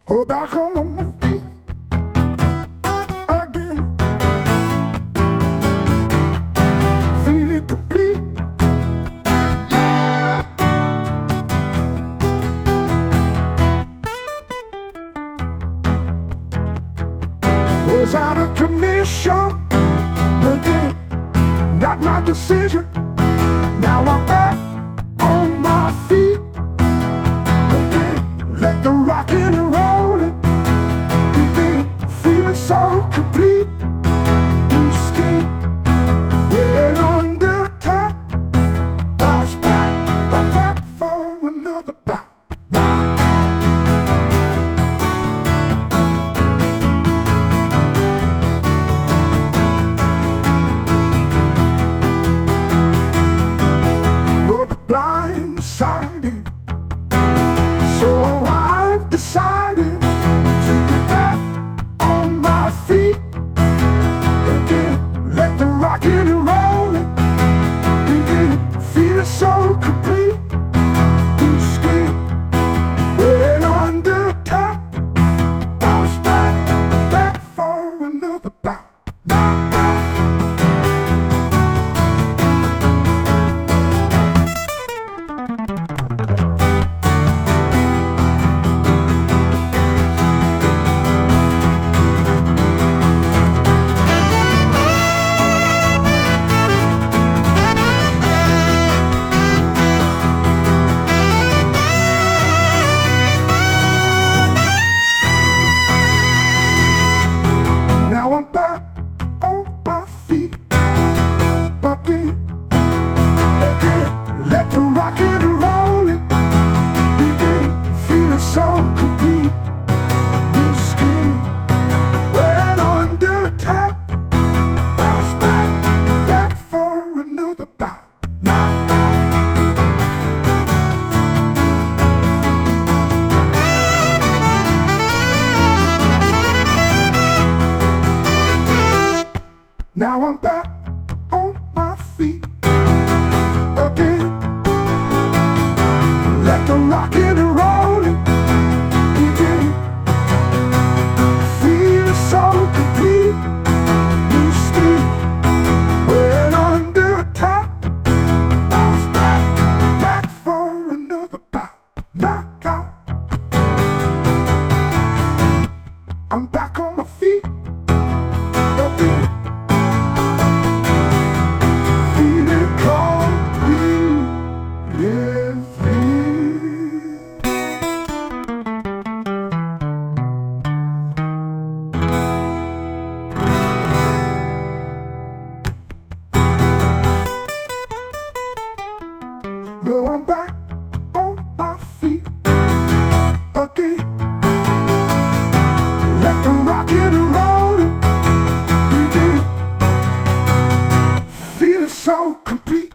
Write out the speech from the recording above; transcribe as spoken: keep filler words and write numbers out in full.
Oh, back home on my feet again, feeling complete. Was out of commission again, not my decision. Now I'm back on my feet again. Let the rockin' and rollin' begin. Feeling so complete. New skin, we're under attack. Bounce back, back, back for another bout. Blindsided, so I've decided to get back on my feet again. Let the rockin' and rollin' begin. Feeling so complete. New skin, we're under attack. Bounce back, back for another bout. Now I'm back on my feet again, again. Let the rockin' and rollin' begin. Feeling so complete. New skin, we're under attack. Bounce back, back for another bout. Now I'm back on my feet again. Let the rockin' and rollin' begin. Feeling so complete. New skin, we're under attack. Bounce back, back for another bout. Knock out. I'm back on my feet again. Now I'm back on my feet again. Let the rockin' and